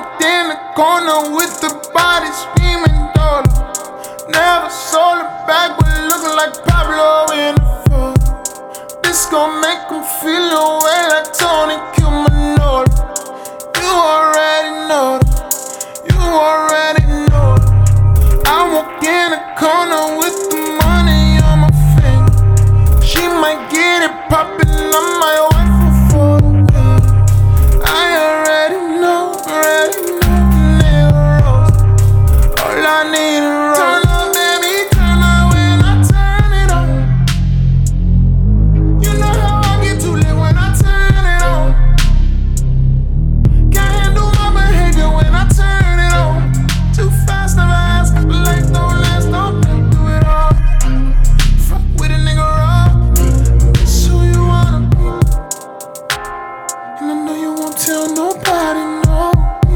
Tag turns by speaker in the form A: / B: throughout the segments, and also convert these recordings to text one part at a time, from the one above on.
A: walked in the corner with the body screaming dollar. Never sold it back, but looking like Pablo in the photo. This gon' make him feel your way like Tony Cumanolo. You already know that. You already know that. I walk in the corner with the money on my finger. She might get it poppin', I might wife her for the win. I already know, nigga rose. All I need is rose. Turn up, baby, turn up when I turn it on. You know how I get too lit when I turn it on. Can't handle my behavior when I turn it on. Too fast, never ask, but life don't last, don't do it all. Fuck with a nigga raw. That's who you wanna be. And I know you won't tell nobody, no.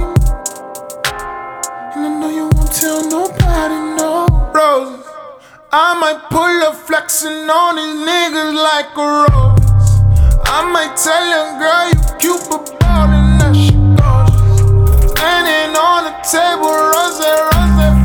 A: And I know you won't tell nobody, no. Roses, I might pull up flexing on these niggas like a rose. I might tell your girl you cute but ballin', that shit gorgeous. Standing on the table, rose,